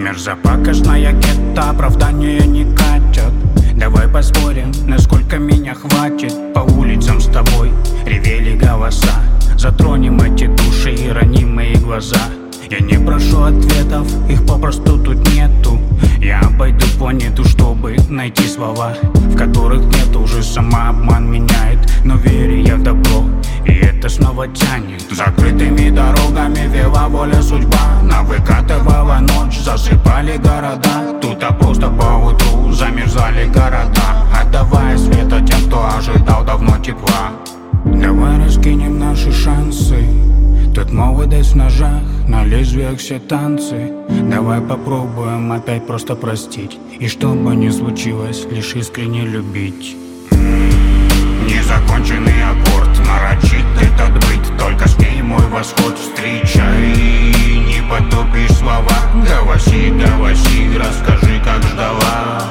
Мерзопакостная кета, оправдания не катят. Давай поспорим, насколько меня хватит. По улицам с тобой ревели голоса. Затронем эти души и ранимые глаза. Я не прошу ответов, их попросту тут нету. Я обойду планету, чтобы найти слова, в которых нет уже самообман меняет. Но верю я в добро, и это снова тянет. Закрытыми дорогами вела воля судьба. Выкатывала ночь, засыпали города. Тут просто поутру замерзали города, отдавая света тем, кто ожидал давно тепла. Давай раскинем наши шансы. Тут молодость в ножах, на лезвиях все танцы. Давай попробуем опять просто простить, и что бы ни случилось, лишь искренне любить. Незаконченный аккорд, нарочит этот быт. Только с ней мой восход встречай. Не потопишь слова, голоси, голоси, расскажи, как ждала.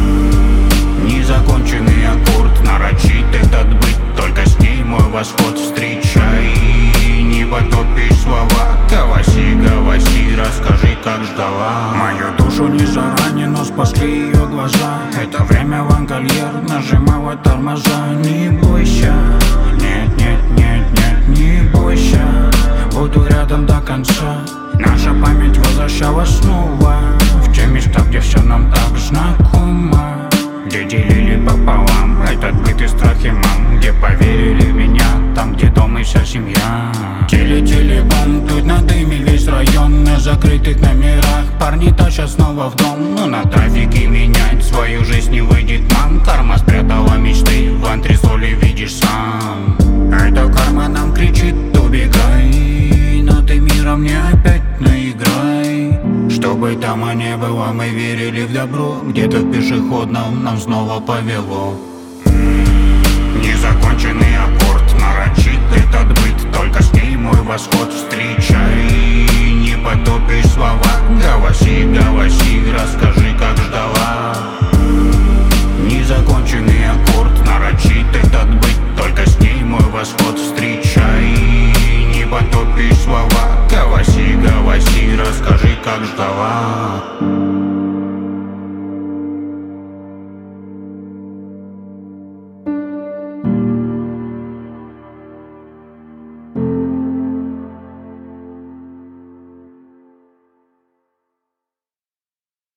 Незаконченный аккорд, нарочит этот быт. Только с ней мой восход встречай. Не потопишь слова, голоси, голоси, расскажи, как ждала. Мою душу не заранее, но спасли ее глаза. Это время Лангольер нажимала тормоза. Не бойся, нет, нет, нет, нет, не бойся. Буду рядом до конца. Наша память возвращалась снова в те места, где все нам так знакомо. Где делили пополам этот быт и страхи мам. Где поверили в меня, там, где дом и вся семья. Теле-телебом, тут на дыме весь район. На закрытых номерах парни тащат снова в дом. Но на трафике менять свою жизнь не выйдет нам. Карма спрятала мечты в антресоли, видишь сам. Эта карма нам кричит: убегай, но ты миром не опять наиграй. Что бы там и не было, мы верили в добро. Где-то в пешеходном нам снова повело. Незаконченный аккорд, нарочит этот быт. Только с ней мой восход встречай. Не потопишь слова, голоси, голоси, расскажи,